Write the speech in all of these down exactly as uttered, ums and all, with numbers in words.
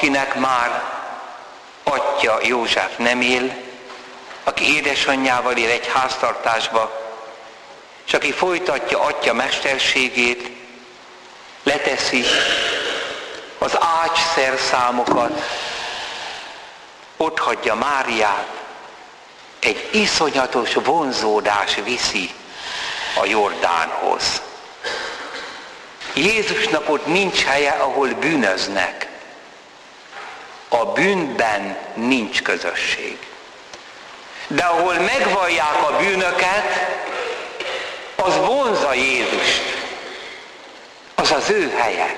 akinek már atya József nem él, aki édesanyjával él egy háztartásba, és aki folytatja atya mesterségét, leteszi az ágy szerszámokat, ott hagyja Máriát, egy iszonyatos vonzódás viszi a Jordánhoz. Jézusnak ott nincs helye, ahol bűnöznek. A bűnben nincs közösség. De ahol megvallják a bűnöket, az vonzza Jézust. Az az ő helye.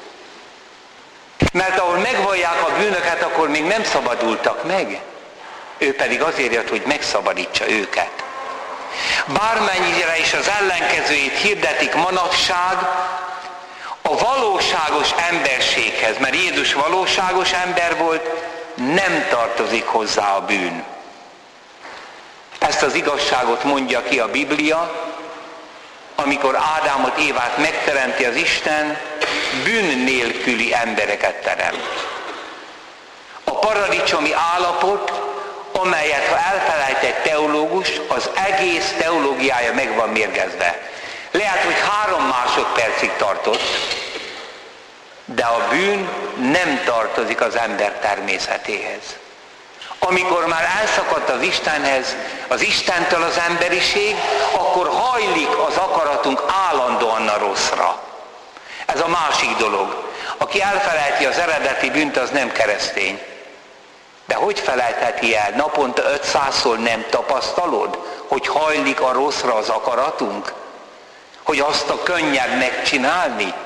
Mert ahol megvallják a bűnöket, akkor még nem szabadultak meg. Ő pedig azért jött, hogy megszabadítsa őket. Bármennyire is az ellenkezőjét hirdetik manapság, a valóságos emberséghez, mert Jézus valóságos ember volt, nem tartozik hozzá a bűn. Ezt az igazságot mondja ki a Biblia, amikor Ádámot, Évát megteremti az Isten, bűn nélküli embereket teremt. A paradicsomi állapot, amelyet ha elfelejt egy teológus, az egész teológiája meg van mérgezve. Lehet, hogy három másodpercig tartott, de a bűn nem tartozik az ember természetéhez. Amikor már elszakadt az Istenhez, az Istentől az emberiség, akkor hajlik az akaratunk állandóan a rosszra. Ez a másik dolog. Aki elfelejti az eredeti bűnt, az nem keresztény. De hogy felejtheti el? Naponta ötszázszor nem tapasztalod, hogy hajlik a rosszra az akaratunk? Hogy azt a könnyebb megcsinálni?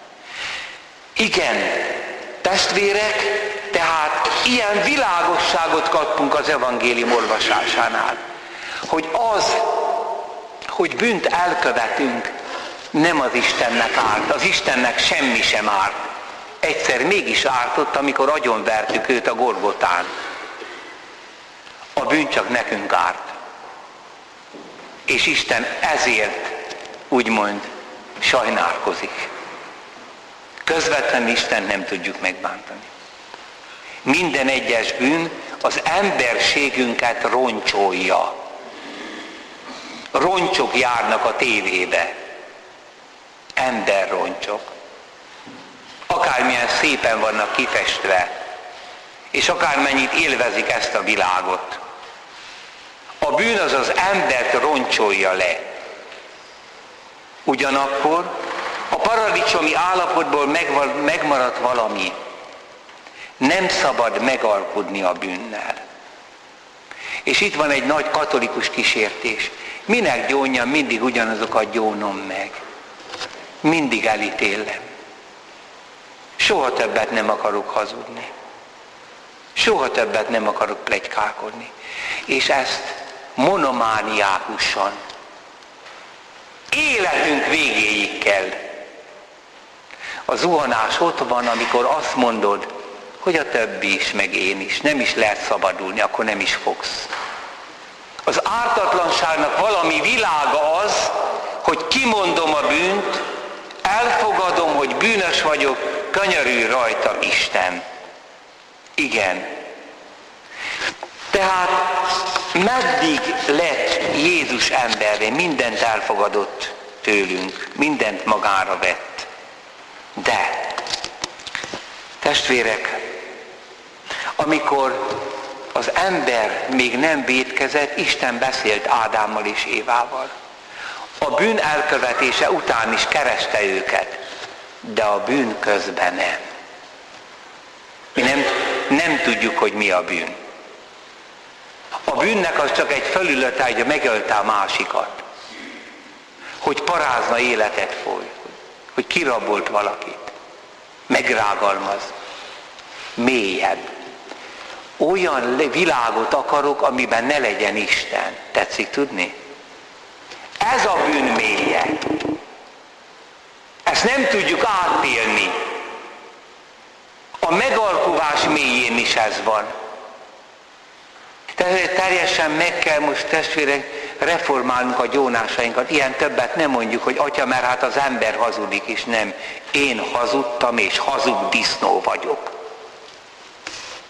Igen, testvérek, tehát ilyen világosságot kapunk az evangélium olvasásánál, hogy az, hogy bűnt elkövetünk, nem az Istennek árt, az Istennek semmi sem árt. Egyszer mégis ártott, amikor agyonvertük őt a Golgotán. A bűn csak nekünk árt. És Isten ezért úgymond sajnálkozik. Közvetlenül Isten nem tudjuk megbántani. Minden egyes bűn az emberségünket roncsolja. Roncsok járnak a tévébe. Emberroncsok. Akármilyen szépen vannak kifestve, és akármennyit élvezik ezt a világot. A bűn az az embert roncsolja le. Ugyanakkor a paradicsomi állapotból megmaradt valami. Nem szabad megalkudni a bűnnel. És itt van egy nagy katolikus kísértés. Minek gyónjam, mindig ugyanazokat gyónom meg. Mindig elítélem. Soha többet nem akarok hazudni. Soha többet nem akarok pletykálkodni. És ezt monomániákusan, életünk végéig kell. A zuhanás ott van, amikor azt mondod, hogy a többi is, meg én is. Nem is lehet szabadulni, akkor nem is fogsz. Az ártatlanságnak valami világa az, hogy kimondom a bűnt, elfogadom, hogy bűnös vagyok, könyörülj rajta Isten. Igen. Tehát meddig lett Jézus emberré, mindent elfogadott tőlünk, mindent magára vett. De, testvérek, amikor az ember még nem vétkezett, Isten beszélt Ádámmal és Évával. A bűn elkövetése után is kereste őket, de a bűn közben nem. Mi nem, nem tudjuk, hogy mi a bűn. A bűnnek az csak egy felülete, hogy megölte a másikat. Hogy parázna életet foly, hogy kirabolt valakit, megrágalmaz. Mélyebb. Olyan világot akarok, amiben ne legyen Isten. Tetszik tudni? Ez a bűn mélye. Ezt nem tudjuk átélni. A megalkuvás mélyén is ez van. Tehát teljesen meg kell most, testvérek, reformálnunk a gyónásainkat. Ilyen többet nem mondjuk, hogy atya, mert hát az ember hazudik is. Nem. Én hazudtam, és hazug disznó vagyok.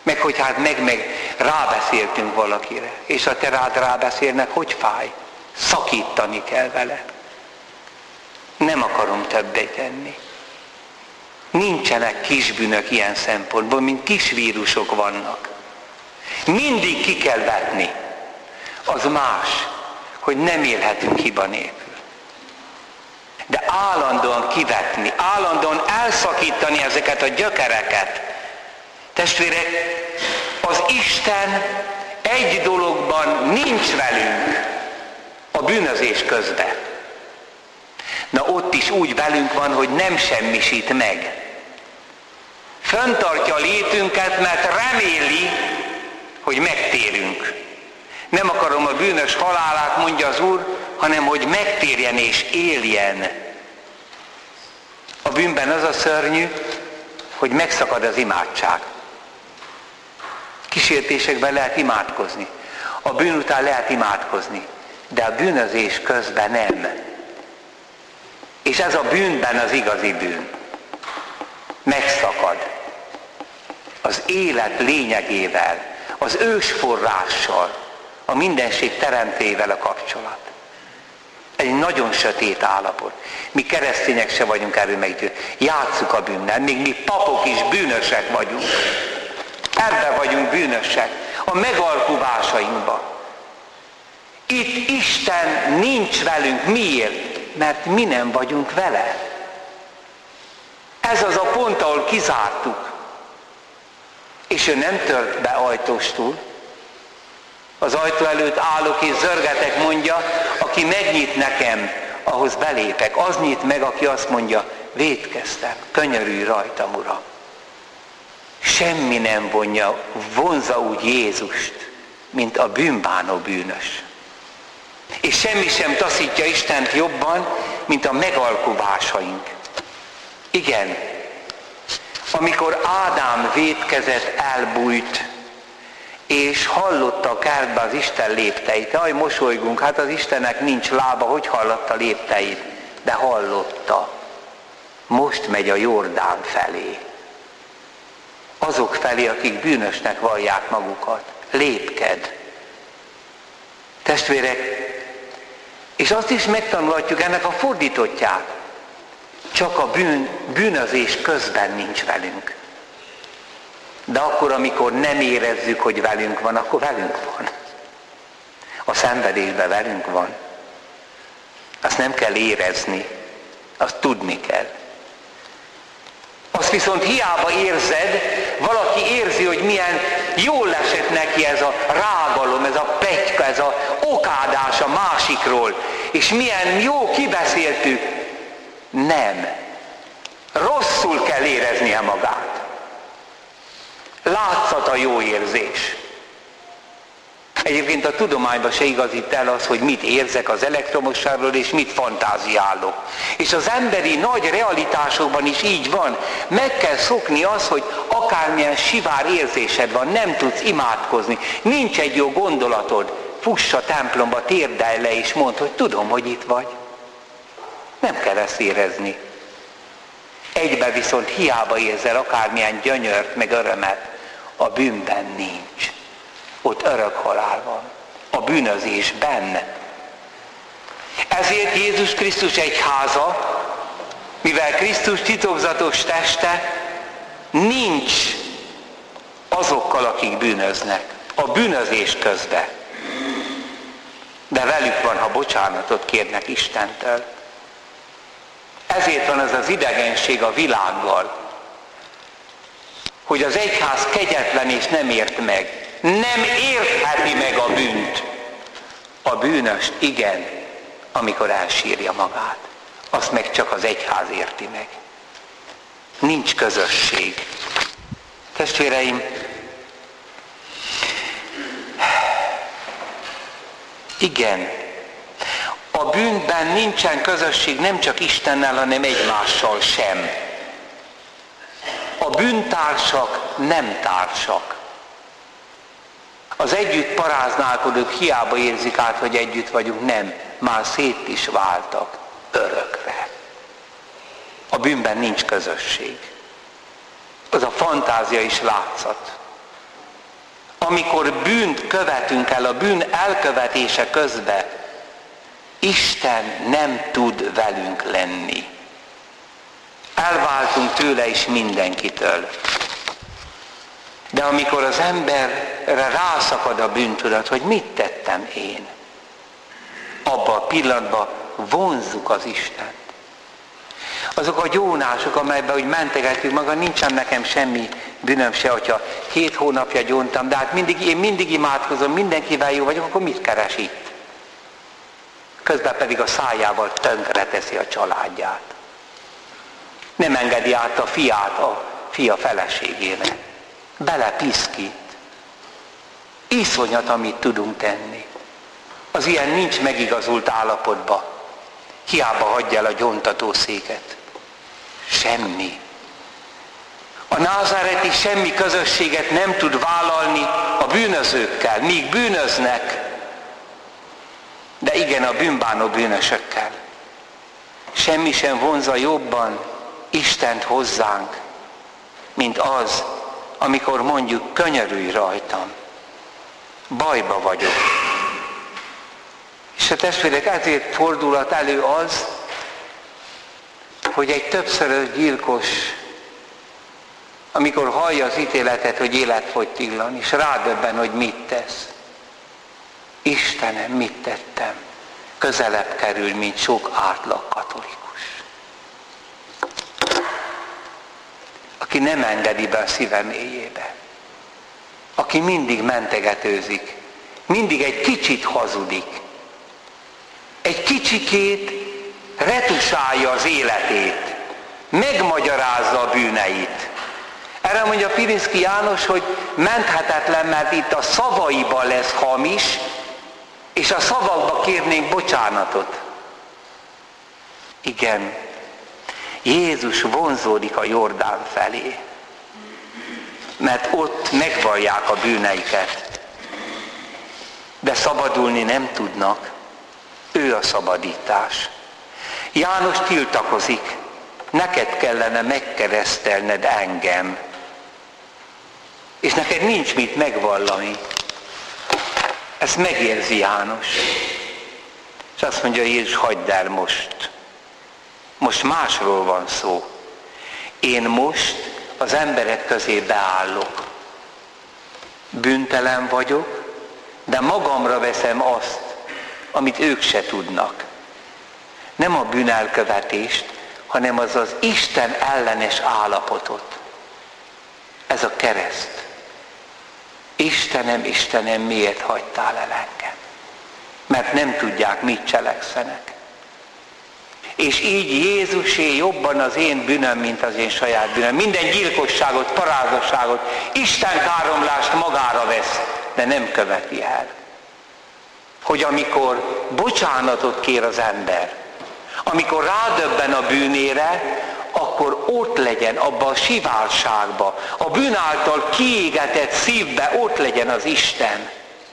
Meg hogy hát meg, meg rábeszéltünk valakire. És ha te rád rábeszélnek, hogy fáj? Szakítani kell vele. Nem akarom többé tenni. Nincsenek kisbűnök ilyen szempontból, mint kis vírusok vannak. Mindig ki kell vetni. Az más, hogy nem élhetünk hiba nélkül. De állandóan kivetni, állandóan elszakítani ezeket a gyökereket. Testvérek, az Isten egy dologban nincs velünk, a bűnözés közben. Na ott is úgy velünk van, hogy nem semmisít meg. Fenntartja a létünket, mert reméli, hogy megtérünk. Nem akarom a bűnös halálát, mondja az Úr, hanem hogy megtérjen és éljen. A bűnben az a szörnyű, hogy megszakad az imádság. Kísértésekben lehet imádkozni. A bűn után lehet imádkozni, de a bűnözés közben nem. És ez a bűnben az igazi bűn. Megszakad. Az élet lényegével, az ősforrással, a mindenség teremtőjével a kapcsolat. Egy nagyon sötét állapot. Mi keresztények se vagyunk erről meggyőződve. Játsszuk a bűnnel, még mi papok is bűnösek vagyunk. Ebben vagyunk bűnösek, a megalkuvásainkban. Itt Isten nincs velünk. Miért? Mert mi nem vagyunk vele. Ez az a pont, ahol kizártuk. És ő nem tört be ajtóstul. Az ajtó előtt állok és zörgetek, mondja, aki megnyit nekem, ahhoz belépek. Az nyit meg, aki azt mondja, vétkeztem, könyörülj rajtam, Uram. Semmi nem vonja, vonza úgy Jézust, mint a bűnbánó bűnös. És semmi sem taszítja Istent jobban, mint a megalkuvásaink. Igen, amikor Ádám vétkezett, elbújt, és hallotta a kertbe az Isten lépteit. Aj, mosolygunk, hát az Istennek nincs lába, hogy hallotta lépteit? De hallotta. Most megy a Jordán felé. Azok felé, akik bűnösnek vallják magukat. Lépked. Testvérek, és azt is megtanulhatjuk ennek a fordítottját. Csak a bűn, bűnözés közben nincs velünk. De akkor, amikor nem érezzük, hogy velünk van, akkor velünk van. A szenvedésben velünk van. Azt nem kell érezni, azt tudni kell. Azt viszont hiába érzed, valaki érzi, hogy milyen jól esett neki ez a rágalom, ez a pletyka, ez a okádás a másikról, és milyen jó kibeszéltük. Nem. Rosszul kell éreznie magát. Látszat a jó érzés. Egyébként a tudományban se igazít el az, hogy mit érzek az elektromosságról, és mit fantáziálok. És az emberi nagy realitásokban is így van. Meg kell szokni az, hogy akármilyen sivár érzésed van, nem tudsz imádkozni, nincs egy jó gondolatod, fuss a templomba, térdelj le, és mondd, hogy tudom, hogy itt vagy. Nem kell ezt érezni. Egyben viszont hiába érzel akármilyen gyönyört, meg örömet, a bűnben nincs. Ott örök halál van. A bűnözésben. Ezért Jézus Krisztus egyháza, mivel Krisztus titokzatos teste, nincs azokkal, akik bűnöznek. A bűnözés közben. De velük van, ha bocsánatot kérnek Istentől. Ezért van az az idegenség a világgal, hogy az egyház kegyetlen és nem ért meg. Nem értheti meg a bűnt. A bűnöst igen, amikor elsírja magát. Azt meg csak az egyház érti meg. Nincs közösség. Testvéreim, igen, a bűnben nincsen közösség nem csak Istennel, hanem egymással sem. A bűntársak nem társak. Az együtt paráználkodók hiába érzik át, hogy együtt vagyunk, nem. Már szét is váltak örökre. A bűnben nincs közösség. Az a fantázia is látszat. amikor bűnt követünk el, a bűn elkövetése közben, Isten nem tud velünk lenni. Elváltunk tőle és mindenkitől. De amikor az emberre rászakad a bűntudat, hogy mit tettem én, abban a pillanatban vonzzuk az Istent. Azok a gyónások, amelyben úgy mentegetjük maga, nincsen nekem semmi bűnöm se, hogyha két hónapja gyóntam, de hát mindig, én mindig imádkozom, mindenkivel jó vagyok, akkor mit keres itt? Közben pedig a szájával tönkreteszi a családját. Nem engedi át a fiát a fia feleségének. Belepiszkít. Iszonyat, amit tudunk tenni. Az ilyen nincs megigazult állapotban. Hiába hagyja el a gyóntatószéket. Semmi. A názáreti semmi közösséget nem tud vállalni a bűnözőkkel, míg bűnöznek, de igen, a bűnbánó bűnösökkel. Semmi sem vonzza jobban Istent hozzánk, mint az, amikor mondjuk, könyörülj rajtam, bajba vagyok. És a testvérek, ezért fordulhat elő az, hogy egy többszörös gyilkos, amikor hallja az ítéletet, hogy életfogytiglan, és rádöbben, hogy mit tesz. Istenem, mit tettem? Közelebb kerül, mint sok átlag katolikus. Aki nem engedi be a szíve mélyébe. Aki mindig mentegetőzik. Mindig egy kicsit hazudik. Egy kicsikét retusálja az életét. Megmagyarázza a bűneit. Erre mondja Pirinszky János, hogy menthetetlen, mert itt a szavaiban lesz hamis, és a szavakba kérnénk bocsánatot. Igen, Jézus vonzódik a Jordán felé, mert ott megvallják a bűneiket, de szabadulni nem tudnak. Ő a szabadítás. János tiltakozik, neked kellene megkeresztelned engem, és neked nincs mit megvallani. Ezt megérzi János. És azt mondja Jézus, hagyd el most. Most másról van szó. Én most az emberek közé beállok. Bűntelen vagyok, de magamra veszem azt, amit ők se tudnak. Nem a bűnelkövetést, hanem az az Isten ellenes állapotot. Ez a kereszt. Istenem, Istenem, miért hagytál el engem? Mert nem tudják, mit cselekszenek. És így Jézusé jobban az én bűnöm, mint az én saját bűnöm. Minden gyilkosságot, parázasságot, Isten káromlást magára vesz, de nem követi el. Hogy amikor bocsánatot kér az ember, amikor rádöbben a bűnére, akkor ott legyen abban a siválságban, a bűn által kiégetett szívbe ott legyen az Isten.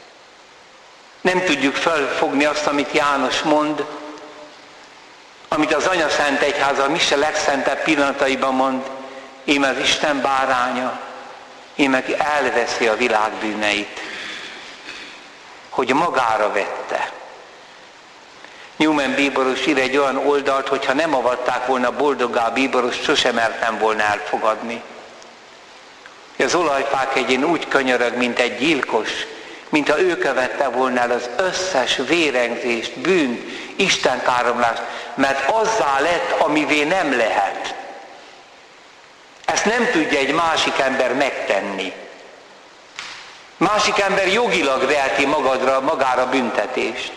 Nem tudjuk felfogni azt, amit János mond, amit az Anya Szent Egyháza a mise legszentebb pillanataiban mond, íme az Isten báránya, íme aki elveszi a világ bűneit, hogy magára vette. Newman bíboros ír egy olyan oldalt, hogyha nem avatták volna boldoggá a bíborost, sosem mertem volna elfogadni. Az olajfák hegyén úgy könyörög, mint egy gyilkos, mintha ő követte volna el az összes vérengzést, bűnt, Isten káromlást, mert azzá lett, amivé nem lehet. Ezt nem tudja egy másik ember megtenni. Másik ember jogilag veheti magadra, magára büntetést.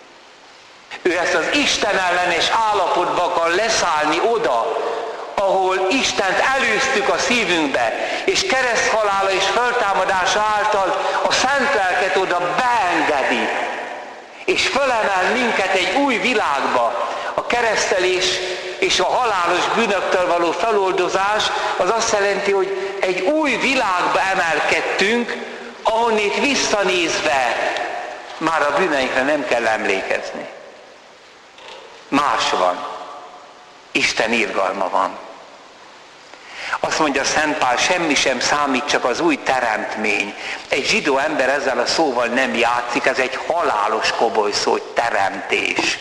Ő ezt az Isten ellenes állapotba akar leszállni oda, ahol Istent elűztük a szívünkbe, és kereszthalála és föltámadása által a szent lelket oda beengedi, és fölemel minket egy új világba. A keresztelés és a halálos bűnöktől való feloldozás az azt jelenti, hogy egy új világba emelkedtünk, ahonnét visszanézve már a bűneinkre nem kell emlékezni. Más van. Isten irgalma van. Azt mondja Szent Pál, semmi sem számít, csak az új teremtmény. Egy zsidó ember ezzel a szóval nem játszik, ez egy halálos koboly szó, hogy teremtés.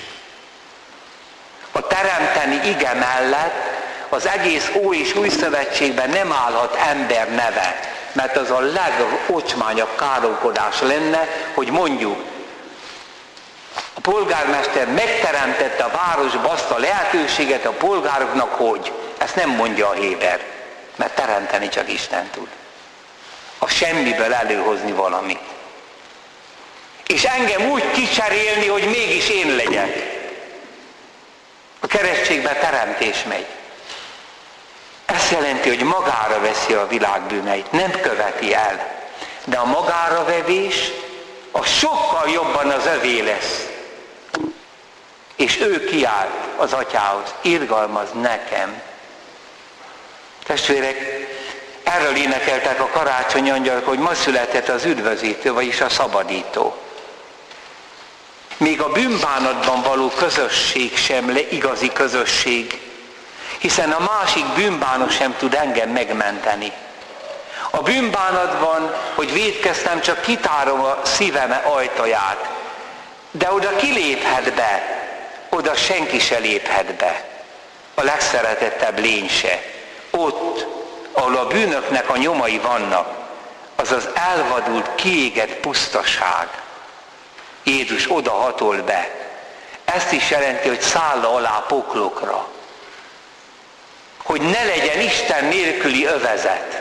A teremteni ige mellett az egész Ói és Új Szövetségben nem állhat ember neve, mert az a legocsmányabb káromkodás lenne, hogy mondjuk, a polgármester megteremtette a városba azt a lehetőséget a polgároknak, hogy ezt nem mondja a Héber, mert teremteni csak Isten tud. A semmiből előhozni valamit. És engem úgy kicserélni, hogy mégis én legyek. A keresztségben teremtés megy. Ez jelenti, hogy magára veszi a világ bűneit, nem követi el. De a magára vevés, az sokkal jobban az övé lesz. És ő kiállt az atyához, irgalmaz nekem. Testvérek, erről énekeltek a karácsonyi angyalok, hogy ma született az üdvözítő, vagyis a szabadító. Még a bűnbánatban való közösség sem le igazi közösség, hiszen a másik bűnbánat sem tud engem megmenteni. A bűnbánatban, hogy vétkeztem, csak kitárom a szívem ajtaját, de oda kiléphet be, oda senki se léphet be, a legszeretettebb lény se. Ott, ahol a bűnöknek a nyomai vannak, az az elvadult, kiégett pusztaság. Jézus oda hatol be. Ezt is jelenti, hogy száll alá poklokra. Hogy ne legyen Isten nélküli övezet.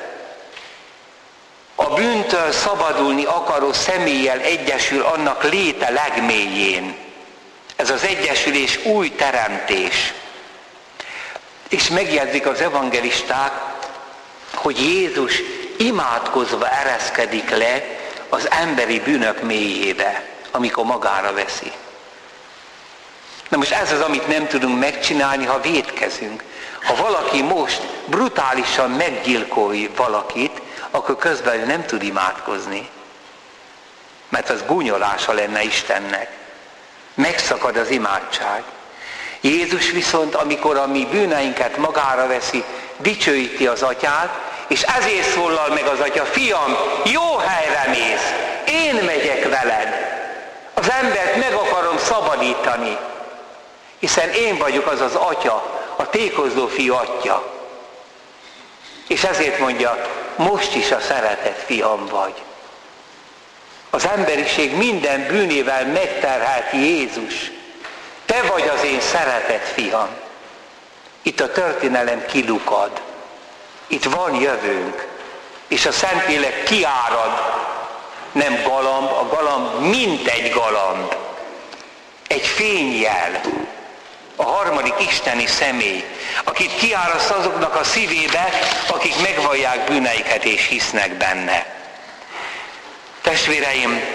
A bűntől szabadulni akaró személlyel egyesül annak léte legmélyén. Ez az egyesülés új teremtés. És megjegyzik az evangelisták, hogy Jézus imádkozva ereszkedik le az emberi bűnök mélyébe, amikor magára veszi. Na most ez az, amit nem tudunk megcsinálni, ha vétkezünk. Ha valaki most brutálisan meggyilkolja valakit, akkor közben nem tud imádkozni. Mert az gúnyolása lenne Istennek. Megszakad az imádság. Jézus viszont, amikor a mi bűneinket magára veszi, dicsőíti az atyát, és ezért szólal meg az atya, fiam, jó helyre mész, én megyek veled. Az embert meg akarom szabadítani, hiszen én vagyok az az atya, a tékozló fiú atya. És ezért mondja, most is a szeretett fiam vagy. Az emberiség minden bűnével megterhelt Jézus. Te vagy az én szeretett fiam. Itt a történelem kilukad. Itt van jövőnk. És a Szentlélek kiárad. Nem galamb, a galamb mint egy galamb. Egy fényjel. A harmadik isteni személy, akit kiáraszt azoknak a szívébe, akik megvallják bűneiket és hisznek benne. Testvéreim,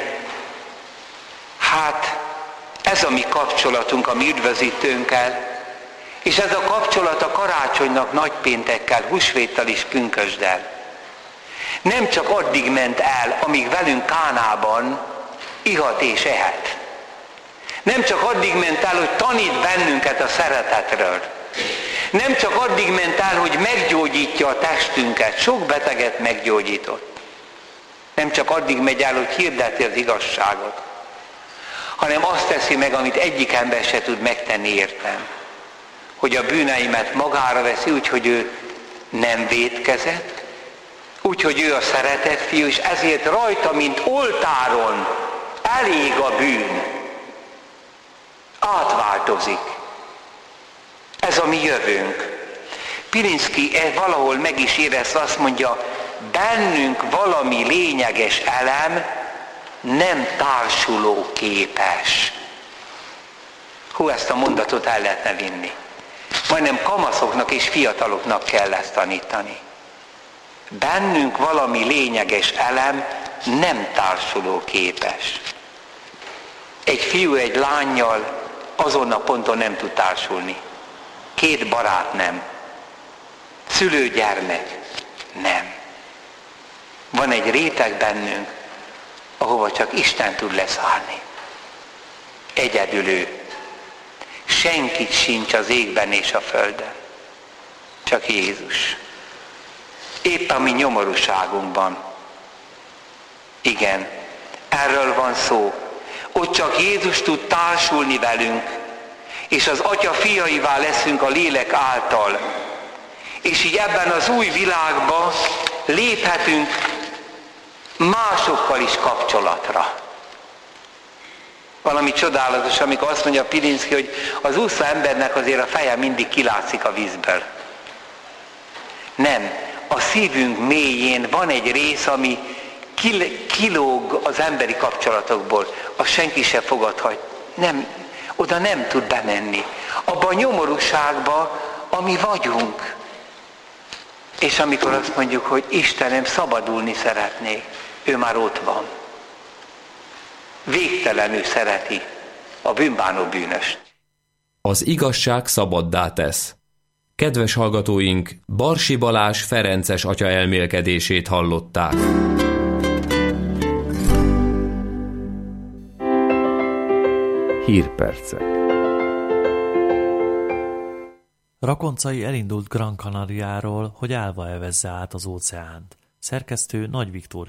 hát ez a mi kapcsolatunk a mi üdvözítőnkkel, és ez a kapcsolat a karácsonynak, nagypéntekkel, húsvéttal és pünkösddel. Nem csak addig ment el, amíg velünk Kánában ihat és ehet. Nem csak addig ment el, hogy tanít bennünket a szeretetről. Nem csak addig ment el, hogy meggyógyítja a testünket, sok beteget meggyógyított. Nem csak addig megy el, hogy hirdeti az igazságot, hanem azt teszi meg, amit egyik ember se tud megtenni értem. Hogy a bűneimet magára veszi, úgyhogy ő nem vétkezett, úgyhogy ő a szeretett fiú, és ezért rajta, mint oltáron elég a bűn. Átváltozik. Ez a mi jövőnk. Pilinszky valahol meg is érezte, azt mondja, bennünk valami lényeges elem nem társuló képes. Hú, ezt a mondatot el lehetne vinni. Majdnem kamaszoknak és fiataloknak kell ezt tanítani. Bennünk valami lényeges elem nem társuló képes. Egy fiú egy lánnyal azon a ponton nem tud társulni. Két barát nem. Szülő-gyermek nem. Van egy réteg bennünk, ahova csak Isten tud leszállni. Egyedül ő. Senkit sincs az égben és a földön. Csak Jézus. épp a mi nyomorúságunkban. Igen, erről van szó. Ott csak Jézus tud társulni velünk, és az Atya fiaivá leszünk a lélek által. És így ebben az új világban léphetünk másokkal is kapcsolatra. Valami csodálatos, amikor azt mondja Pilinszky, hogy az úszó embernek azért a feje mindig kilátszik a vízből. Nem, a szívünk mélyén van egy rész, ami kilóg az emberi kapcsolatokból, azt senki sem fogadhat. Nem, oda nem tud bemenni. Abba a nyomorúságba, ami vagyunk. És amikor azt mondjuk, hogy Istenem, szabadulni szeretnék, ő már ott van. Végtelenül szereti a bűnbánó bűnöst. Az igazság szabaddá tesz. Kedves hallgatóink, Barsi Balázs ferences atya elmélkedését hallották. Hírpercek. Rakoncai elindult Gran Canariáról, hogy állva evezze át az óceánt. Szerkesztő Nagy Viktória.